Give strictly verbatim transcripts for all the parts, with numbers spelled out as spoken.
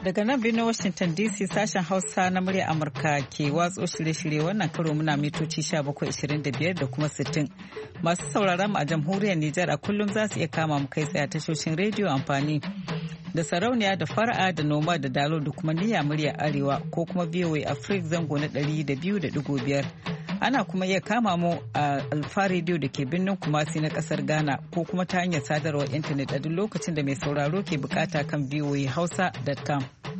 Daga nan birnin Washington D C sashen Hausa na murya Amurka ke watso shirye-shirye wannan karo muna mitoci bakwai ashirin da biyar da kuma sittin. Masu sauraron mu a jamhuriyar Nijar a kullum za su iya kama mu kai tsaye a tashoshin rediyo amfani da sarauniya da fara'a da noma da dalo da kuma niyya murya arewa ko kuma V O A Africa zango na ɗari da biyu da ɗigo biyar. Ana kuma iya kama mu a Alfa Radio da ke birnin Kumasi na kasar Ghana ko kuma ta hanyar sadarwar intanet a duk lokacin da mai sauraro ke bukata kan v o a hausa dot com.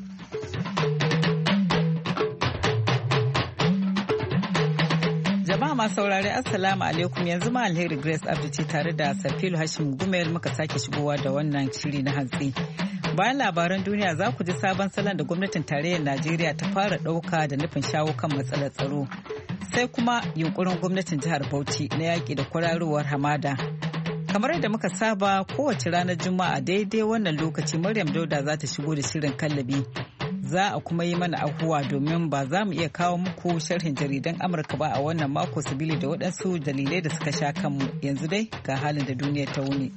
Jama'a masu saurare Assalamu alaikum, yanzu ma Alheri Grace Abdi ce tare da Sarfilu Hashim Gumel muka sake shigowa da wannan shiri na hantsi. Bayan labaran duniya za ku ji sabon salon da gwamnatin tarayyar Najeriya ta fara ɗauka da nufin shawo kan matsalar tsaro. Sai kuma yunkurin gwamnatin jihar Bauchi na yaƙi da kwararowar hamada. Kamar yadda muka saba kowace ranar Juma'a daidai wannan lokaci Maryam Dauda za ta shigo da shirin kallabi. Za a kuma yi mana ahuwa domin ba za mu iya kawo muku sharhin jaridan Amurka ba a wannan mako sabili da waɗansu dalilai da suka sha kanmu. Yanzu dai ga halin da duniya ta wuni.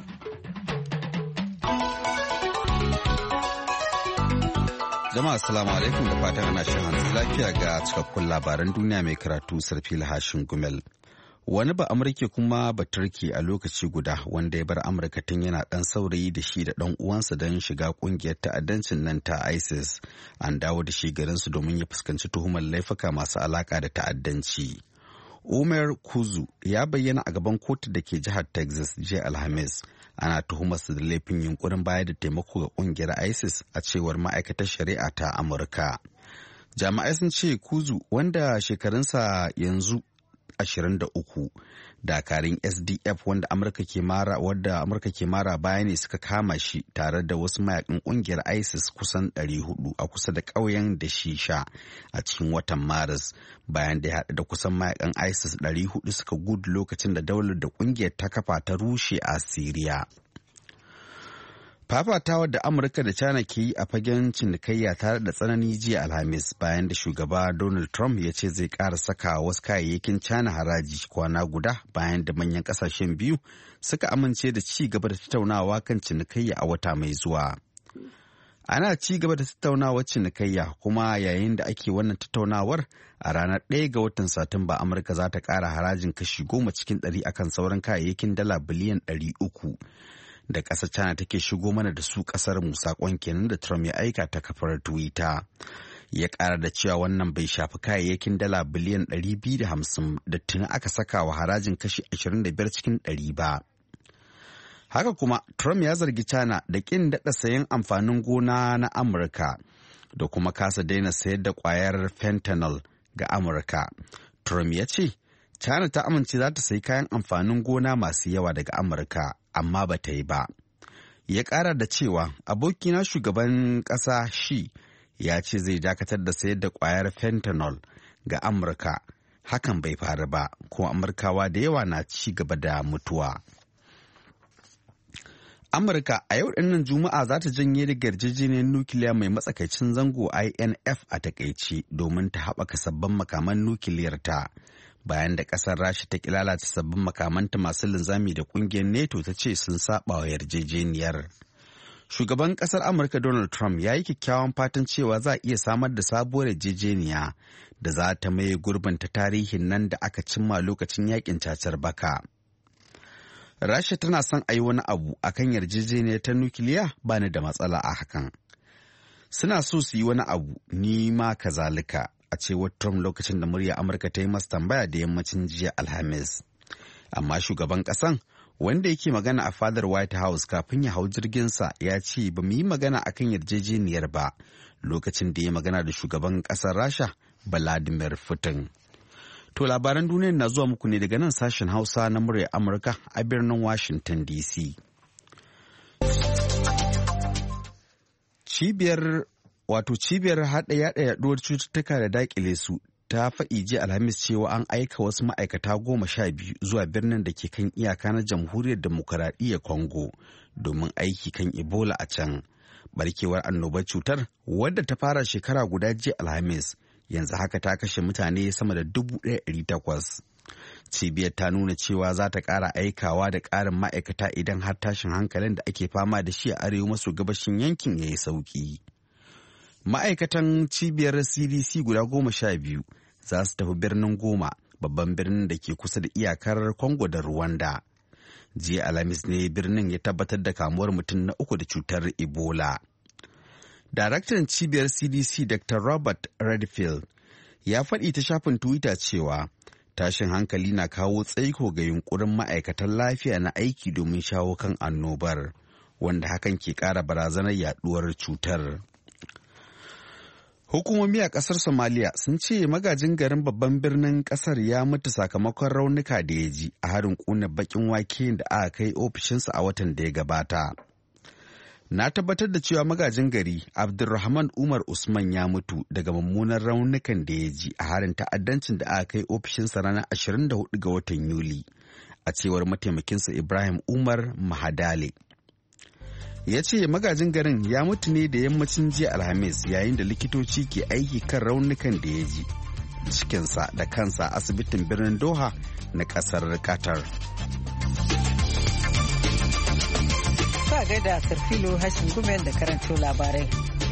Jama'a assalamu alaikum da fatan ana shan hantsi lafiya ga cikakkun labaran duniya mai karatu Sarfil Hashin Gumel. Wani ba Amurke kuma ba Turki a lokaci guda wanda ya bar Amurka tun yana ɗan saurayi da shi da ɗan uwansa don shiga ƙungiyar ta'addancin nan ta ISIS. An dawo da shi garinsu domin ya fuskanci tuhumar laifuka masu alaƙa da ta'addanci. Umar Kuzu ya bayyana a gaban kotu da ke jihar Texas jiya Alhamis. Ana tuhumarsa da laifin yunkurin bayar da taimako ga kungiyar ISIS a cewar ma'aikatar shari'a ta Amurka. Jami'ai sun ce Kuzu wanda shekarunsa yanzu ashirin da uku, dakarun S D F wanda Amurka ke mara wadda Amurka ke mara baya ne suka kama shi tare da wasu mayakan kungiyar ISIS kusan ɗari hudu a kusa da ƙauyen da Shisha a cikin watan Maris, bayan da ya haɗu da kusan mayakan ISIS ɗari hudu suka gudu lokacin da daular da kungiyar ta kafa ta rushe a Siriya. Fafatawa da Amurka da China ke yi a fagen cinikayya tare da tsanani jiya Alhamis bayan da shugaba Donald Trump ya ce zai ƙara saka wasu kayayyakin China haraji kwana guda bayan da manyan ƙasashen biyu suka amince da ci gaba da tattaunawa kan cinikayya a wata mai zuwa. Ana ci gaba da tattaunawar cinikayya kuma yayin da ake wannan tattaunawar a ranar ɗaya ga watan Satumba Amurka za ta ƙara harajin kashi goma cikin ɗari akan sauran kayayyakin dala biliyan ɗari uku. Da ƙasar China take shigo mana da su ƙasar mu saƙon kenan da Trump ya aika ta kafar Twitter. Ya ƙara da cewa wannan bai shafi kayayyakin dala biliyan ɗari biyu da hamsin da tuni aka saka wa harajin kashi ashirin da biyar cikin ɗari ba. Haka kuma Trump ya zargi China da ƙin daɗa sayan amfanin gona na Amurka da kuma kasa daina sayar da ƙwayar fentanyl ga Amurka. Trump ya ce China ta amince za ta sayi kayan amfanin gona masu yawa daga Amurka, amma ba ta yi ba. Ya ƙara da cewa abokina shugaban ƙasa shi ya ce zai dakatar da sayar da ƙwayar fentanyl ga Amurka. Hakan bai faru ba, kuma Amurkawa da yawa na ci gaba da mutuwa. Amurka a yau ɗinnan Juma'a za ta janye daga yarjejeniyar nukiliya mai matsakaicin zango I N F a takaice domin ta haɓaka sabbin makaman nukiliyar ta. Bayan da ƙasar Rasha ta ƙi lalata sabbin makamanta masu linzami da ƙungiyar NATO ta ce sun saɓa wa yarjejeniyar. Shugaban ƙasar Amurka Donald Trump ya yi kyakkyawan fatan cewa za a iya samar da sabuwar yarjejeniya da za ta maye gurbin ta tarihin nan da aka cimma lokacin yakin cacar baka. Rasha tana son a yi wani abu a kan yarjejeniyar ta nukiliya ba ni da matsala a hakan. Suna so su yi wani abu, ni ma kazalika. A cewar Trump lokacin da murya Amurka ta yi masa tambaya da yammacin jiya Alhamis. Amma shugaban ƙasan wanda yake magana a fadar White House kafin ya hau jirginsa ya ce ba mu yi magana akan yarjejeniyar ba lokacin da ya magana da shugaban ƙasar Rasha Vladimir Putin. To labaran duniya na zuwa muku ne daga nan sashen Hausa na murya Amurka a birnin Washington D C. Cibiyar Wato cibiyar haɗa yaɗa yaɗuwar cututtuka da daƙile su ta faɗi jiya Alhamis cewa an aika wasu ma'aikata goma sha biyu zuwa birnin da ke kan iyaka na jamhuriyar demokaradiyyar Congo domin aiki kan Ebola a can. Barkewar annobar cutar wadda ta fara shekara guda jiya Alhamis yanzu haka ta kashe mutane sama da dubu ɗaya ɗari takwas. Cibiyar ta nuna cewa za ta ƙara aikawa da ƙarin ma'aikata idan har tashin hankalin da ake fama da shi a arewa maso gabashin yankin ya yi sauƙi. Ma'aikatan cibiyar C D C guda goma sha biyu za su tafi birnin Goma, babban birnin da ke kusa da iyakar Congo da Rwanda. Jiya Alhamis ne birnin ya tabbatar da kamuwar mutum na uku da cutar Ebola. Daraktan cibiyar C D C Doctor Robert Redfield ya faɗi ta shafin Twitter cewa tashin hankali na kawo tsaiko ga yunkurin ma'aikatan lafiya na aiki domin shawo kan annobar, wanda hakan ke ƙara barazanar yaduwar cutar. Hukumomi a ƙasar Somalia sun ce magajin garin babban birnin ƙasar ya mutu sakamakon raunuka da ya ji a harin ƙuna baƙin wake da aka kai ofishinsa a watan da ya gabata. Na tabbatar da cewa magajin gari Abdulrahman Umar Usman ya mutu daga mummunan raunukan da ya ji a harin ta'addancin da aka kai ofishinsa ranar ashirin da hudu ga watan Yuli, a cewar mataimakinsa Ibrahim Umar Mahadale. Ya ce magajin garin ya mutu ne da yammacin jiya Alhamis yayin da likitoci ke aiki kan raunukan da ya ji cikinsa da kansa a asibitin birnin Doha na kasar Qatar. Sa gaida Sarfilo Hashim Gumel da karanto labarai.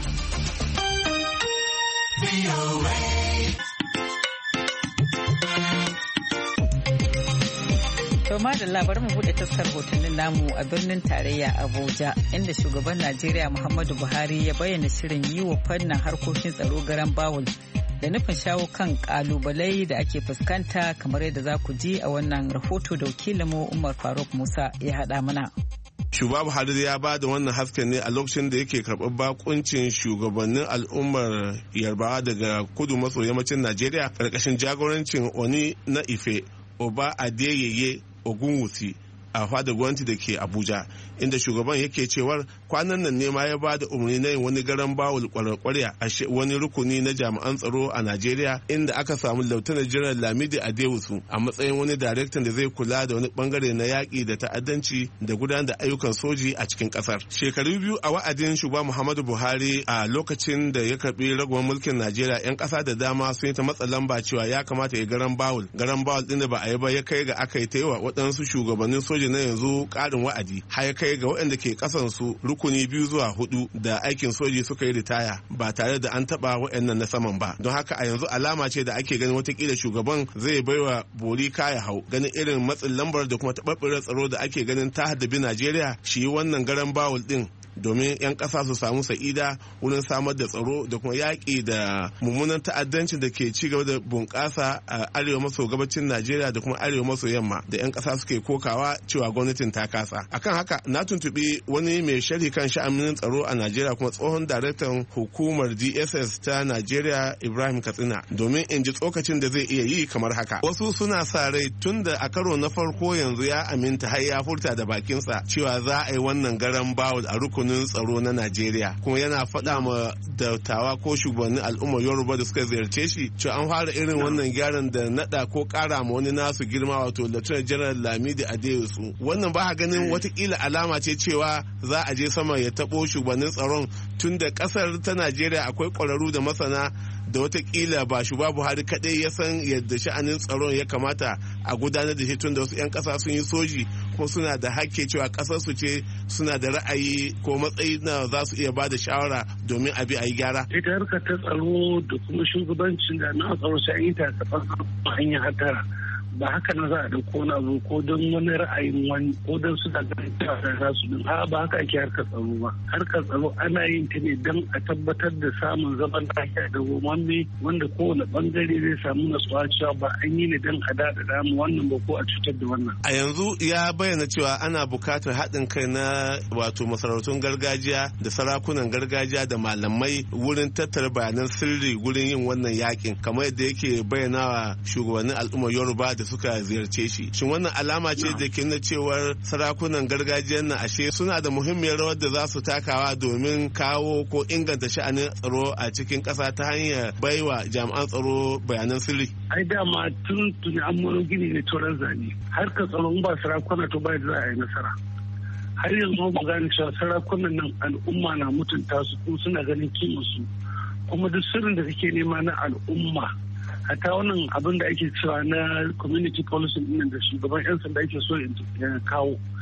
Toma da labarin mu bude taskar hotunan namu a birnin tarayya Abuja, inda shugaban Najeriya Muhammadu Buhari ya bayyana shirin yi wa fannin harkokin tsaro garan bawul da nufin shawo kan kalubalai da ake fuskanta, kamar yadda za ku ji a wannan rahoto da wakilinmu Umar Faruk Musa ya haɗa mana. Shugaba Buhari ya ba da wannan hasken ne a lokacin da yake karɓar bakuncin shugabannin al'ummar Yarbawa daga kudu maso yammacin Najeriya ƙarƙashin jagorancin Oni na Ife, Oba Adeyeye Ogunwusi a fadar gwamnati da ke Abuja, inda shugaban yake cewar kwanan nan ne ma ya ba da umarni na yin wani garan bawul kwarkwarya a wani rukuni na jami'an tsaro a Najeriya, inda aka samu Lieutenant General Lamidi Adewusu a matsayin wani daraktan da zai kula da wani bangare na yaƙi da ta'addanci da gudanar da ayyukan soji a cikin ƙasar. Shekaru biyu a wa'adin shugaba Muhammadu Buhari a lokacin da ya karɓi ragowar mulkin Najeriya, 'yan ƙasa da dama sun yi ta matsa lamba cewa ya kamata ya garan bawul. Garan bawul ɗin da ba a yi ba ya kai ga aka yi ta yi wa waɗansu shugabannin soji na yanzu ƙarin wa'adi, har ya kai ga waɗanda ke ƙasansu rukuni biyu zuwa hudu da aikin soji suka yi ritaya ba tare da an taɓa waɗannan na saman ba. Don haka a yanzu alama ce da ake ganin watakila shugaban zai baiwa bori kaya hau, ganin irin matsin lambar da kuma taɓarɓarar tsaro da ake ganin ta haddabi Najeriya, shi wannan garan bawul ɗin domin 'yan ƙasa su samu sa'ida wurin samar da tsaro da kuma yaƙi da mummunan ta'addancin da ke ci gaba da bunƙasa a arewa maso gabacin Najeriya da kuma arewa maso yamma da 'yan ƙasa suke kokawa cewa gwamnatin ta kasa. Akan haka na tuntuɓi wani mai sharhi kan sha'anin tsaro a Najeriya kuma tsohon daraktan hukumar D S S ta Najeriya Ibrahim Katsina domin in ji tsokacin da zai iya yi kamar haka. Wasu suna sa rai tun da a karo na farko yanzu ya aminta har ya furta da bakinsa cewa za a yi wannan garan bawul a rukun tsaro na Najeriya, kuma yana faɗa ma dattawa ko shugabannin al'ummar Yoruba da suka ziyarce shi cewa an fara irin wannan gyaran da nada ko ƙara ma wani nasu girma, wato Lieutenant General Lamidi Adeyusu. Wannan ba ganin watakila alama ce cewa za a je sama ya taɓo shugabannin tsaron, tun da ƙasar ta Najeriya akwai ƙwararru da masana da watakila ba shugaba Buhari kaɗai ya san yadda sha'anin tsaron ya kamata a gudanar da shi, tun da wasu 'yan ƙasa sun yi soji kuma suna da hakke cewa ƙasar su ce, suna da ra'ayi ko matsayi na za su iya ba da shawara domin a bi a yi gyara. Ita harkar ta tsaro da kuma shugabancin da na tsaro sai an yi ta ta hanyar hatara. Ba haka na za a dauko na abu ko don wani ra'ayin wani ko don su da ganin cewa za su din a ba haka ake harkar tsaro ba. Harkar tsaro ana yin ta ne don a tabbatar da samun zaman lafiya da gomanne wanda kowane bangare zai samu natsuwa cewa ba an yi ne don a daɗa damu wannan ba ko a cutar da wannan. A yanzu ya bayyana cewa ana buƙatar haɗin kai na wato masarautun gargajiya da sarakunan gargajiya da malamai wurin tattara bayanan sirri wurin yin wannan yakin, kamar yadda yake bayyana wa shugabannin al'ummar Yoruba da suka ziyarce shi. Shin wannan alama ce da ke nuna cewar sarakunan gargajiyar na ashe suna da muhimmiyar rawar da za su takawa domin kawo ko inganta sha'anin tsaro a cikin ƙasa ta hanyar baiwa jami'an tsaro bayanan sirri? Ai dama tun tuni an mono gini ne turan zane. Harkar tsaro ba sarakuna to bai za a yi nasara. Har yanzu mu gane cewa sarakunan nan al'umma na mutunta su kuma suna ganin kimansu, kuma duk sirrin da kake nema na al'umma, hata wannan abin da ake cewa na community policy din da shugaban yan sanda ake so ya kawo,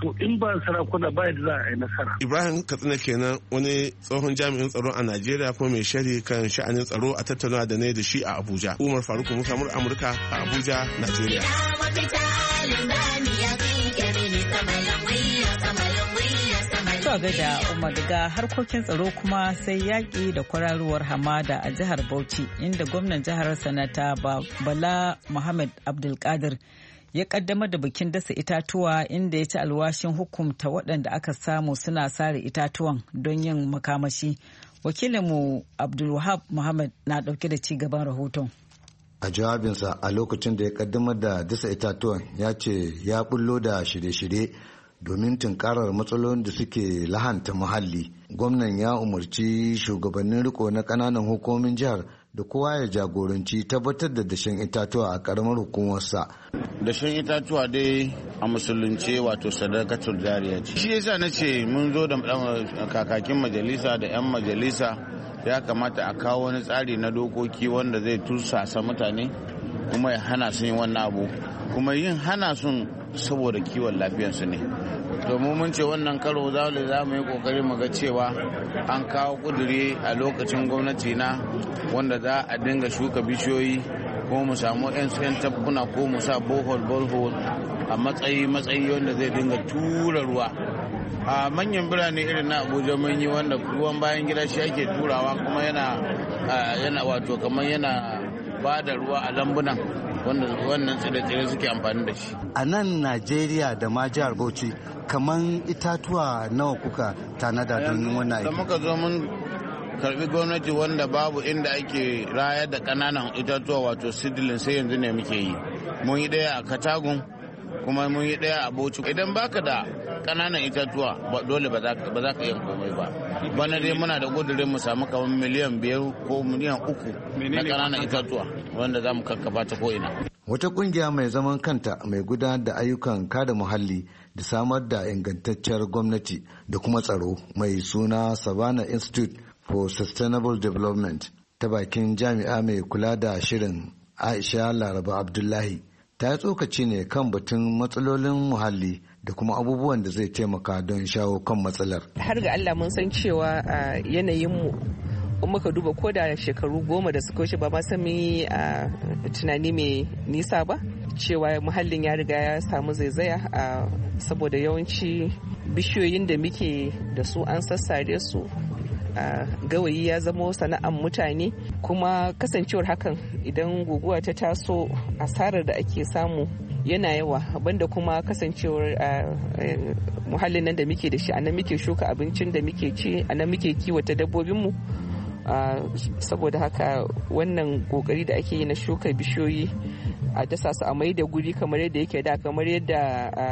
to in ba sarakuna ba yadda za a yi nasara. Ibrahim Katsina kenan wani tsohon jami'in tsaro a Najeriya kuma mai sharhi kan sha'anin tsaro a tattauna da ne da shi a Abuja. Umar Faruk Musa Amurka a Abuja, Najeriya. Zuwa gaida Umar daga harkokin tsaro kuma sai yaƙi da kwararuwar hamada a jihar Bauchi inda gwamnan jihar Sanata Bala Muhammad Abdulkadir ya kaddamar da bikin dasa itatuwa inda ya ci alwashin hukumta waɗanda aka samu suna sare itatuwan don yin makamashi. Wakilinmu Abdulwahab Muhammad na ɗauke da ci gaban rahoton. A jawabinsa a lokacin da ya kaddamar da dasa itatuwan ya ce ya bullo da shirye-shirye domin tunkarar matsalolin da suke lahanta muhalli. Gwamnan ya umarci shugabannin riko na ƙananan hukumomin jihar da kowa ya jagoranci tabbatar da dashen itatuwa a ƙaramar hukumarsa. Dashen itatuwa dai a musulunce wato sadakatul jariya ce. Shi yasa na ce mun zo da kakakin majalisa da 'yan majalisa ya kamata a kawo wani tsari na dokoki wanda zai tursasa mutane kuma ya hana su yin wannan abu, kuma yin hana sun saboda kiwon lafiyarsu ne. Domin mun ce wannan karo za mu yi kokari mu ga cewa an kawo kuduri a lokacin gwamnati na wanda za a dinga shuka bishiyoyi ko mu samu 'yan tabkuna ko mu sa bohol bohol a matsayi matsayi wanda zai dinga tura ruwa. A manyan birane irin na Abuja mun yi wanda ruwan bayan gida shi ake turawa kuma yana yana wato kamar yana ba da ruwa a lambunan wanda wannan tsire-tsire suke amfani da shi. A nan Najeriya da ma jihar Bauchi kaman itatuwa nawa kuka tanada don wannan aiki? Da muka zo mun karbi gwamnati wanda babu inda ake rayar da kananan itatuwa wato seedling sai yanzu ne muke yi. Mun yi daya a Katagun kuma mun yi daya a Bauchi. Idan baka da kananan itatuwa dole ba za ka yi komai ba. Bana dai muna da gudurin mu samu kamar miliyan biyar ko miliyan uku na kananan itatuwa wanda za mu kakkafa ta ko'ina. Wata kungiya mai zaman kanta mai gudanar da ayyukan kada muhalli da samar da ingantacciyar gwamnati da kuma tsaro mai suna Savannah Institute for Sustainable Development ta bakin jami'a mai kula da shirin Aisha Laraba Abdullahi ta yi tsokaci ne kan batun matsalolin muhalli da kuma abubuwan da zai taimaka don shawo kan matsalar. Har ga Allah mun san cewa yanayinmu in muka duba ko da shekaru goma da suka wuce ba ma san mun yi tunani mai nisa ba cewa muhallin ya riga ya samu zaizaya saboda yawanci bishiyoyin da muke da su an sassare su. Gawayi ya zama sana'an mutane kuma kasancewar hakan idan guguwa ta taso asarar da ake samu yana yawa, banda kuma kasancewar muhallin nan da muke da shi anan muke shuka abincin da muke ci anan muke kiwata dabbobinmu. Saboda haka wannan kokari da ake yi na shuka bishiyoyi a dasa su a mai da guri kamar yadda yake da, kamar yadda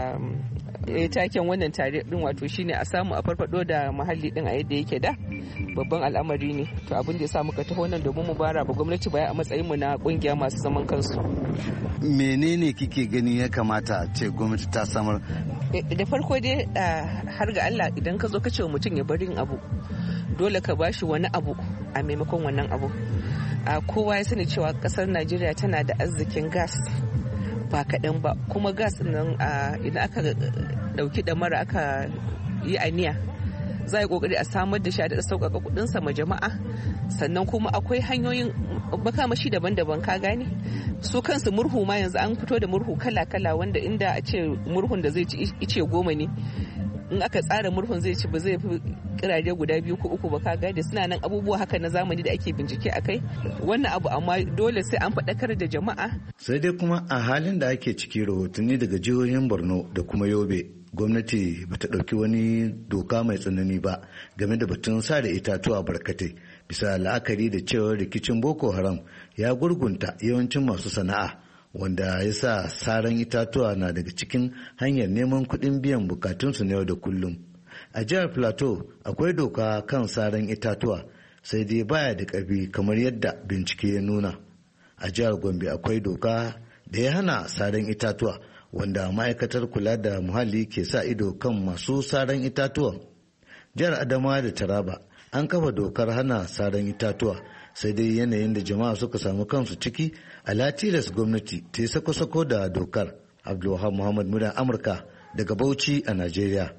ya taken wannan tare din wato shine a samu a farfado da muhalli din a yadda yake da, babban al'amari ne. To abin da ya sa muka taho nan domin mu bara ba gwamnati baya a matsayin mu na kungiya masu zaman kansu. Menene kike gani ya kamata a ce gwamnati ta samar? Da farko dai har ga Allah idan ka zo ka ce wa mutum ya bari abu dole ka bashi wani abu a maimakon wannan abu. Kowa ya sani cewa kasar Najeriya tana da arzikin gas ba kaɗan ba, kuma gas nan idan aka ɗauki ɗamara aka yi aniya za a yi ƙoƙari a samar da shi da sauƙaƙa kuɗinsa ma jama'a. Sannan kuma akwai hanyoyin makamashi daban-daban, ka gane su kansu murhu ma yanzu an fito da murhu kala-kala wanda inda a ce murhun da zai ci ice goma ne in aka tsara murhun zai ci ba zai fi kirare guda biyu ko uku ba, ka gane suna nan abubuwa haka na zamani da ake bincike a kai wannan abu, amma dole sai an faɗakar da jama'a. Sai dai kuma a halin da ake ciki rahotanni daga jihohin Borno da kuma Yobe gwamnati bata ɗauki wani doka mai tsanani ba game da batun sare itatuwa barkatai bisa la'akari da cewa rikicin Boko Haram ya gurgunta yawancin masu sana'a, wanda ya sa saran itatuwa na daga cikin hanyar neman kuɗin biyan bukatunsu na yau da kullum. A jihar Plateau akwai doka kan saran itatuwa sai dai baya da ƙarfi kamar yadda bincike ya nuna. A jihar Gombe akwai doka da ya hana saran itatuwa wanda ma'aikatar kula da muhalli ke sa ido kan masu saran itatuwa. Jihar Adamawa da Taraba an kafa dokar hana saran itatuwa sai dai yanayin da jama'a suka samu kansu ciki a latilas gwamnati ta yi sako-sako da dokar. Abdulwahab Muhammad Muda Amurka daga Bauchi a Najeriya.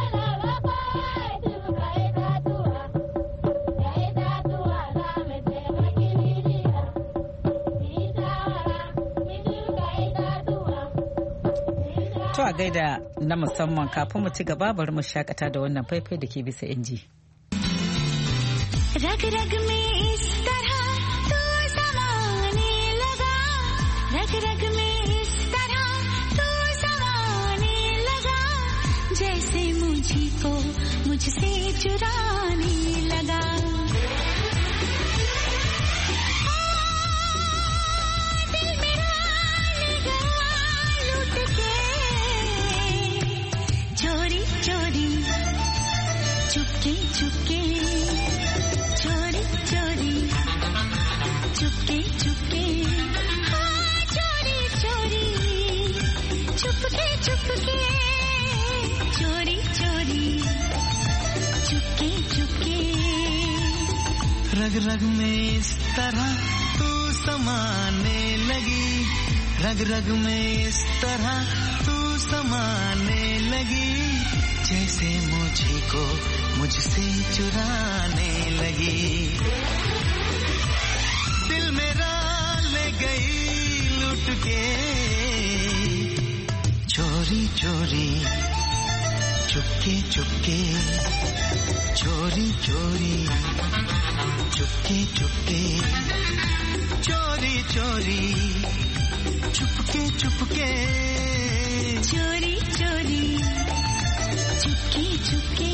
To a gaida na musamman, kafin mu ci gaba bari mu shakata da wannan faifai da ke bisa inji. रग रग में इस तरह तू समाने लगा, रग रग में इस तरह तू समाने लगा, जैसे मुझी को मुझसे चुराने लगा। दिल मेरा ले गया लूट के, चोरी चोरी चुपके चुपके, चोरी चोरी चुपके चुपके, हाँ चोरी चोरी चुपके चुपके, चोरी चोरी चुपके चुपके। रग रग में इस तरह तू समाने लगी, रग रग में इस तरह तू समाने लगी, जैसे मुझे को मुझसे चुराने लगी। दिल मेरा ले गई लूट के, चोरी चोरी चुपके चुपके, चोरी चोरी चुपके चुपके, चोरी चोरी चुपके चुपके, चोरी चोरी चुपके चुपके।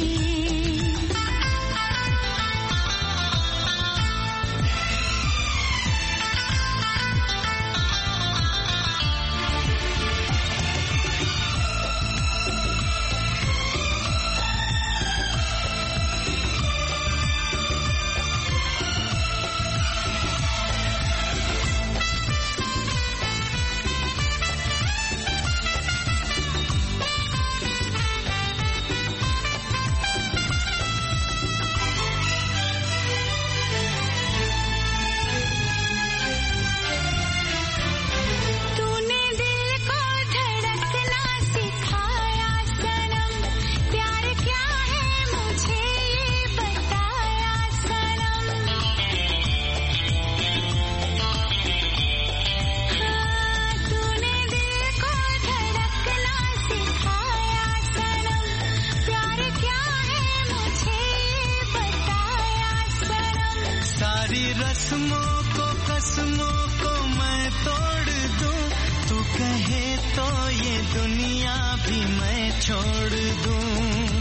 रस्मों को कसमों को मैं तोड़ दूं, तू कहे तो ये दुनिया भी मैं छोड़ दूं।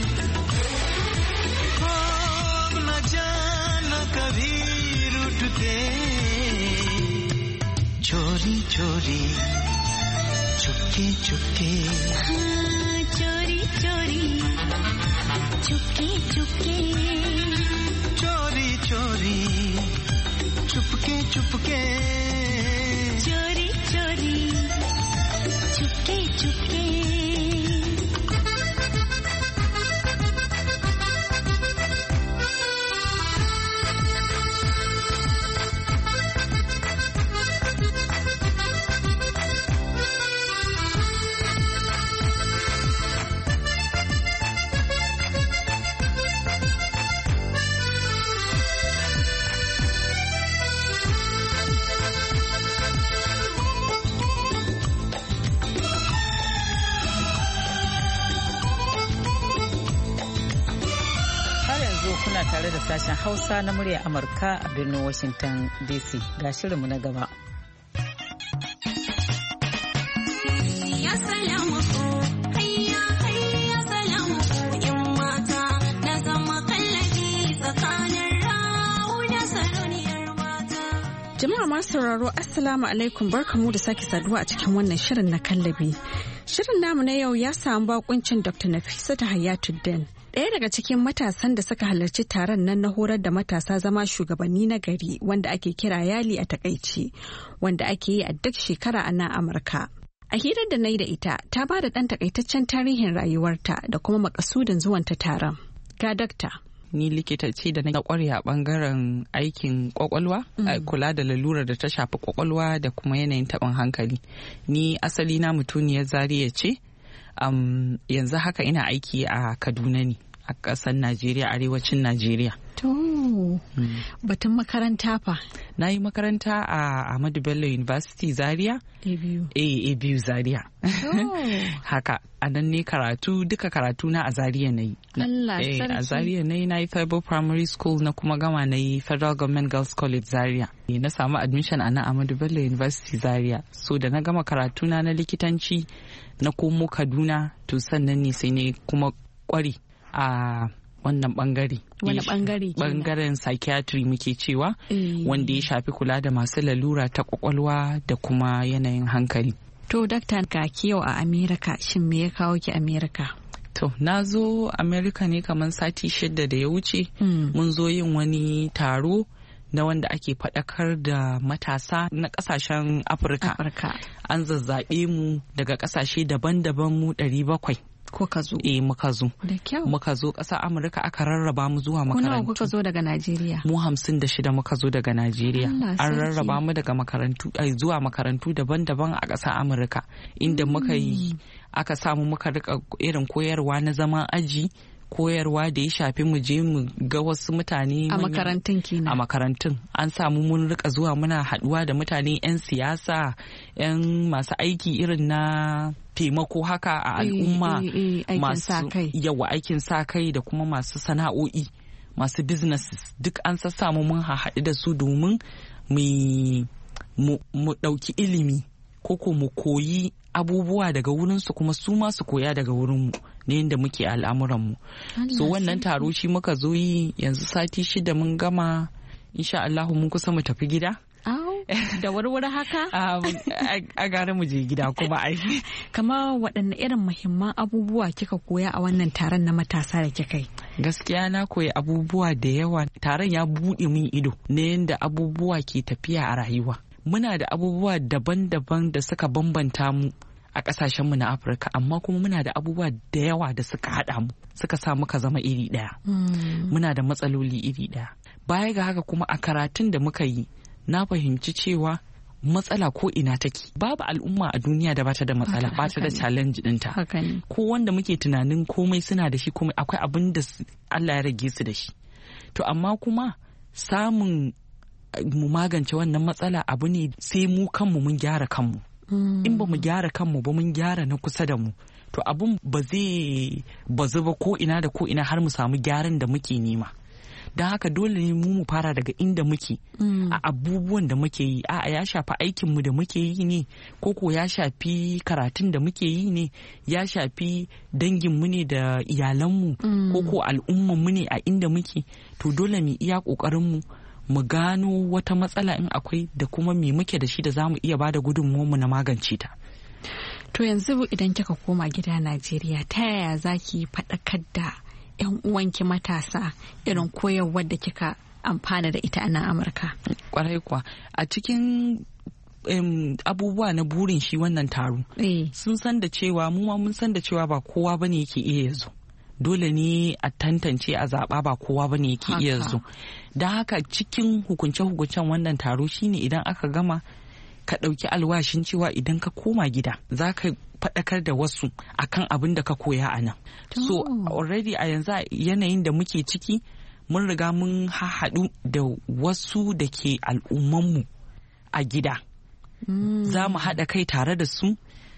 हो न जाना कभी रूठ के, चोरी चोरी चुपके चुपके, हाँ चोरी चोरी चुपके चुपके, चोरी चोरी चुपके चुपके, चोरी चोरी चुपके Chupke. Kuna tare da sashen Hausa na murya Amurka a birnin Washington D C. Ga shirinmu na gaba. Jama'a masu sauraro Assalamu alaikum, barkamu da sake saduwa a cikin wannan shirin na kallabi. Shirin namu na yau ya samu bakuncin Doctor Nafisatu Hayatuddin, ɗaya daga cikin matasan da suka halarci taron nan na horar da matasa zama shugabanni na gari wanda ake kira yali a takaici, wanda ake yi a duk shekara a nan Amurka. A hirar da na yi da ita ta ba da ɗan takaitaccen tarihin rayuwarta da kuma makasudin zuwanta taron. Ga dakta. Ni likita ce da na kware a bangaren aikin kwakwalwa, mm. kula da lalurar da ta shafi kwakwalwa da kuma yanayin taɓin hankali. Ni asali na mutuniyar Zaria ce, um, yanzu haka ina aiki a Kaduna ne a ƙasar Najeriya, arewacin Najeriya. To, hmm. batun makaranta fa? Na yi makaranta a Ahmadu Bello University Zaria. A biyu. A biyu Zaria. Oh. Haka, a nan ne karatu, duka karatu na a Zaria na yi. Allah eh, sarki. A Zaria na yi, na yi Federal Primary School na kuma gama na yi Federal Government Girls College Zaria. Na samu admission a nan Ahmadu Bello University Zaria. So da na gama karatu na na likitanci na komo Kaduna, to sannan ne sai ne kuma kwari a wannan bangare. Wani bangare? Bangaren psychiatry muke cewa, mm. wanda ya shafi kula da masu lalura ta kwakwalwa da kuma yanayin hankali. To, Dakta, ga yau a Amerika, shin me ya kawo ki Amerika? To, na zo Amerika ne kamar sati shida da ya wuce. Mm. Mun zo yin wani taro na wanda ake faɗakar da matasa na ƙasashen Afirka. Afirka. An zazzaɓe mu daga ƙasashe daban-daban mu ɗari bakwai. Ko ka zo? Eh, muka zo. Da kyau. Muka zo ƙasa Amurka, aka rarraba mu zuwa makarantu. Kuna kuka zo daga Najeriya? Mu hamsin da shida muka zo daga Najeriya. An rarraba mu daga makarantu zuwa makarantu daban-daban a ƙasa Amurka, inda mm. muka yi aka samu muka rika irin koyarwa na zaman aji, koyarwa da ya shafi mu je mu ga wasu mutane a makarantun kenan. A makarantun an samu mun rika zuwa muna haduwa da mutane 'yan siyasa, 'yan masu aiki irin na taimako haka a al'umma, e, e, e, masu yawa aikin sa kai da kuma masu sana'o'i, masu businesses, duk an sassamu mun haɗu da su domin mu ɗauki ilimi ko ko mu koyi abubuwa daga wurinsu kuma su ma su koya daga wurinmu ne yadda muke al'amuranmu. So wannan taro shi muka zo yi yanzu sati shida mun gama, insha Allahu mun kusa mu tafi gida. Da warware haka? A gara mu je gida kuma ai. Kama waɗanne irin muhimman abubuwa kika koya a wannan taron na matasa da kika yi? Gaskiya na koyi abubuwa da yawa. Taron ya buɗe min ido na yadda abubuwa ke tafiya a rayuwa. Muna da abubuwa daban-daban da suka bambanta mu a ƙasashenmu na Afirka, amma kuma muna da abubuwa da yawa da suka haɗa mu, suka sa muka zama iri ɗaya. Mm. Muna da matsaloli iri ɗaya. Baya ga haka kuma a karatun da muka yi, na fahimci cewa matsala ko ina take. Babu al'umma a duniya da bata da matsala, bata da challenge ɗinta. Ko wanda muke tunanin komai suna da shi, komai akwai abin da Allah ya rage su da shi. To amma kuma samun mu magance wannan matsala abu ne sai mu kanmu mun gyara kanmu. Mm. In ba mu gyara kanmu ba mun gyara na kusa da mu, to abun ba zai bazu ba ko ina da ko ina har mu samu gyaran da muke nema. Don haka dole ne mu mu fara daga inda muke. Mm. A abubuwan da muke yi, a ya shafi aikinmu da muke yi ne, ko ko ya shafi karatun da muke yi ne, ya shafi danginmu ne da iyalanmu, mm. ko ko al'ummanmu ne a inda muke. To dole mu iya ƙoƙarinmu mu gano wata matsala in akwai, da kuma me muke da shi da za mu iya ba da gudunmuwarmu na magance ta. To yanzu idan kika koma gida Najeriya, ta yaya za ki faɗakar da 'yan uwanki matasa irin koyarwar da kika amfana da ita a nan Amurka? Kwarai kuwa, a cikin um, abubuwa na burin shi wannan taro, eh. sun san da cewa mu ma mun san da cewa ba kowa bane yake iya yazo. Dole ne a tantance a zaɓa, ba kowa ba ne yake iya zo. Don haka cikin hukunce-hukuncen wannan taro shine idan aka gama ka ɗauki alwashin cewa idan ka koma gida za ka faɗakar da wasu akan abin da ka koya a nan. Oh. So already a yanzu yanayin da muke ciki mun riga mun haɗu da wasu da ke al'ummanmu a gida. Mm. Za mu haɗa kai tare da su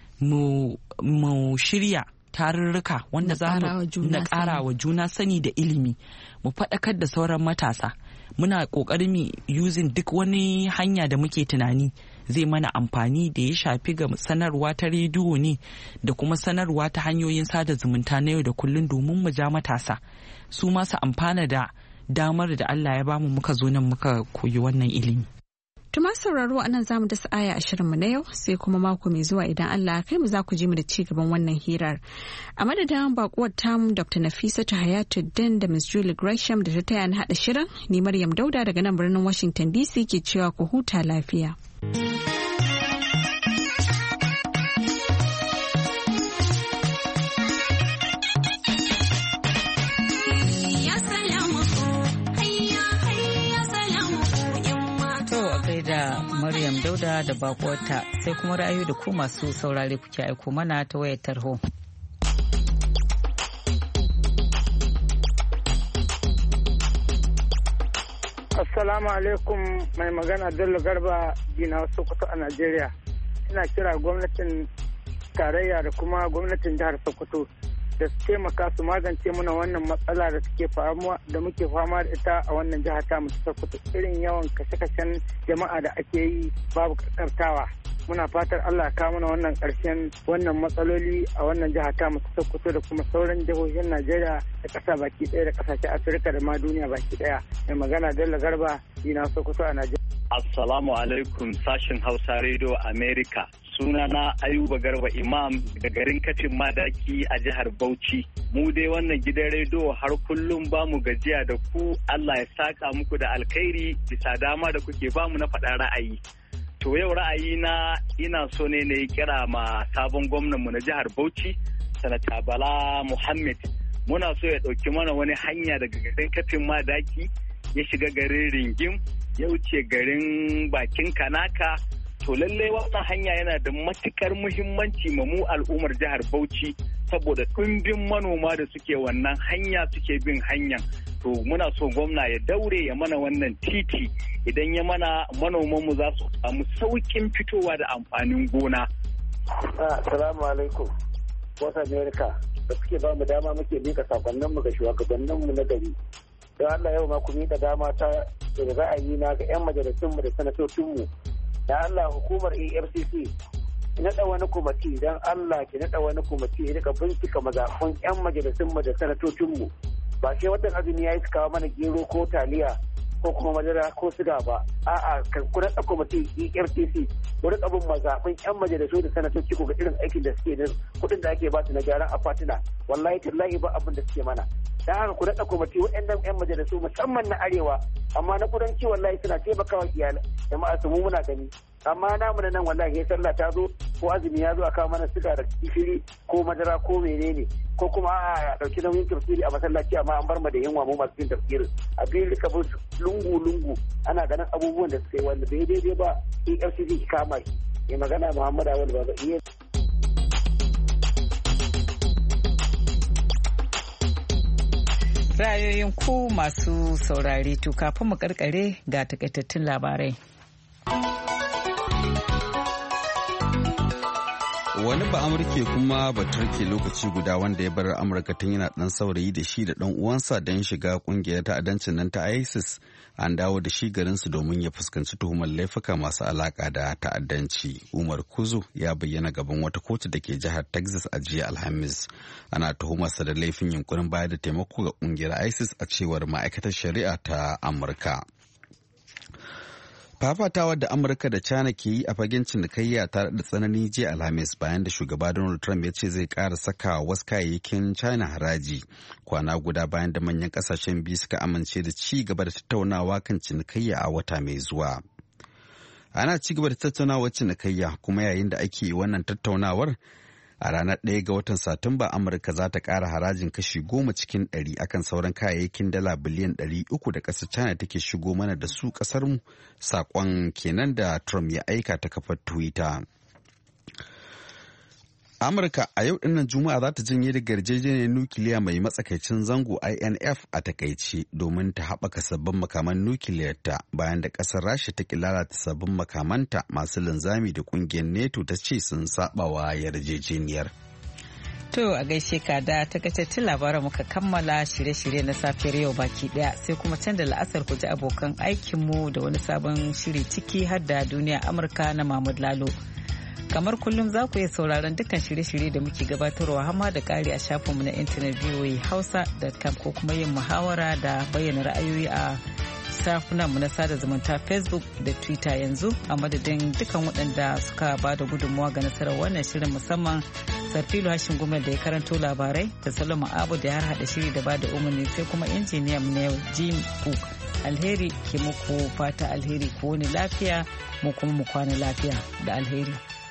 mu shirya tarurruka wanda za mu na ƙara wa juna sani da ilimi, mu faɗakar da sauran matasa. Muna ƙoƙarin mu using duk wani hanya da muke tunani zai mana amfani, da ya shafi ga sanarwa ta rediyo ne da kuma sanarwa ta hanyoyin sada zumunta na yau da kullum, domin mu ja matasa su masu amfana da damar da Allah ya bamu muka zo nan muka koyi wannan ilimi. Tuma sauraro a nan zamu dasa aya a shirinmu na yau, sai kuma mako mai zuwa idan Allah ya kai mu za ku ji mu da ci gaban wannan hirar. A madadin bakuwar tamu Doctor Nafisatu Hayatuddin da Miss Julie Gresham da ta taya ni haɗa shirin, ni Maryam Dauda daga nan birnin Washington D C ke cewa ku huta lafiya. da Maryam Dauda da bakuwarta, sai kuma ra'ayoyi da ku masu saurare kuke aiko mana ta wayar tarho. Assalamu alaikum, mai magana Bello Garba Gina Sokoto a Najeriya. Ina kira gwamnatin tarayya da kuma gwamnatin jihar Sokoto da su taimaka su magance mana wannan matsala da suke fama da muke fama da ita a wannan jihar ta mu Sokoto, irin yawan kashe-kashen jama'a da ake yi babu karkartawa. Muna fatar Allah ya kawo mana wannan ƙarshen wannan matsaloli a wannan jiha ta mu Sokoto da kuma sauran jihohin Najeriya da ƙasa baki ɗaya da ƙasashen Afirka da ma duniya baki ɗaya. Mai magana Bello Garba Gina Sokoto a Najeriya. Assalamu alaikum sashen Hausa Radio America. Sunana Ayuba Garba Imam daga garin Katin Madaki a jihar Bauchi. Mu dai wannan gidan rediyo har kullum ba mu gajiya da ku. Allah ya saka muku da alkhairi bisa dama da kuke ba mu na faɗa ra'ayi. To yau ra'ayina ina so ne na yi kira ma sabon gwamnanmu na jihar Bauchi, Sanata Bala Muhammad. Muna so ya ɗauki mana wani hanya daga garin Katin Madaki ya shiga garin Ringim, ya wuce garin Bakin Kanaka. To lallai wannan hanya yana da matukar muhimmanci ma mu al'ummar jihar Bauchi saboda ɗumbin manoma da suke wannan hanya suke bin hanyar. To muna so gwamna ya daure ya mana wannan titi idan ya mana manomanmu za su samu saukin fitowa da amfanin gona. Assalamu alaikum. Wata Amerika da suke ba mu dama muke mika sakonninmu ga shugabanninmu na gari. Don Allah yau ma ku miƙa dama ta da ra'ayi na ga 'yan majalisunmu da sanatocinmu. Da Allah hukumar A F C C naɗa wani kwamiti don Allah ki naɗa wani kwamiti ya rika bincika mazaɓun 'yan majalisunmu da sanatocinmu. Ba shi watan azumi ya yi kawo mana gero ko taliya ko kuma madara ko siga ba. A'a kan kuna ɗauko mutum E F T C wani abin mazaɓin 'yan majalisu da sanatoci ko ga irin aikin da suke da kuɗin da ake ba su na gyaran akwatuna. Wallahi tallahi ba abin da suke mana. Da haka ku ɗauko mutum waɗannan 'yan majalisu musamman na arewa amma na kudanci wallahi suna taimakawa iyalai jama'a su mu muna gani. Amma namu na nan wallahi ya sallah ta zo ko azumi ya zo a kawo mana siga da gishiri ko madara ko menene ko kuma a dauki nauyin tafsiri a masallaci amma an bar mu da yunwa mu masu yin tafsirin a biyu rika bin lungu lungu ana ganin abubuwan da suka yi wanda bai daidai ba E F C C ki kama shi mai magana Muhammad Awal Baba iya. Ra'ayoyin ku masu saurare to kafin mu karkare ga takaitattun labarai. Wani ba Amurke kuma ba Turke lokaci guda wanda ya bar Amurka tun yana dan saurayi da shi da dan uwansa don shiga kungiyar ta'addancin nan ta ISIS an dawo da shi garinsu domin ya fuskanci tuhumar laifuka masu alaka da ta'addanci. Umar Kuzu ya bayyana gaban wata kotu da ke jihar Texas a jiya Alhamis. Ana tuhumarsa da laifin yunkurin bayar da taimako ga kungiyar ISIS a cewar ma'aikatar shari'a ta Amurka. Fafatawar da Amurka da China ke yi a fagen cinikayya tare da tsanani jiya Alhamis bayan da shugaba Donald Trump ya ce zai ƙara saka wasu kayayyakin China haraji kwana guda bayan da manyan ƙasashen biyu suka amince da ci gaba da tattaunawa kan cinikayya a wata mai zuwa. Ana ci gaba da tattaunawar cinikayya kuma yayin da ake wannan tattaunawar a ranar ɗaya ga watan Satumba Amurka za ta ƙara harajin kashi goma cikin ɗari akan sauran kayayyakin dala biliyan ɗari uku da ƙasar China take shigo mana da su ƙasarmu, saƙon kenan da Trump ya aika ta kafar Twitter. Amurka a yau dinnan Juma'a za ta janye daga yarjejeniyar nukiliya mai matsakaicin zango I N F a takaice domin ta haɓaka sabbin makaman nukiliyarta bayan da ƙasar Rasha ta lalata sabbin makamanta masu linzami da ƙungiyar NATO ta ce sun saɓawa yarjejeniyar. To a gaishe ka da takaitattun labaran muka kammala shirye-shirye na safiyar yau baki daya sai kuma can da la'asar ku ji abokan aikinmu da wani sabon shiri ciki har da duniya Amurka na Mahmud Lalo. Kamar kullum za ku iya sauraron dukkan shirye-shirye da muke gabatarwa hama da ƙari a shafinmu na intanet v o a hausa dot com ko kuma yin muhawara da bayyana ra'ayoyi a shafinanmu na sada zumunta Facebook da Twitter yanzu a madadin dukkan waɗanda suka ba da gudunmawa ga nasarar wannan shirin musamman Sarfilo Hashin Gumel da ya karanto labarai da Solomon Abu da ya harhaɗa shiri da ba da umarni sai kuma injiniyan mu na yau Jim Cook. Alheri ke muku fata alheri ko wani lafiya mu kuma mu kwana lafiya da alheri.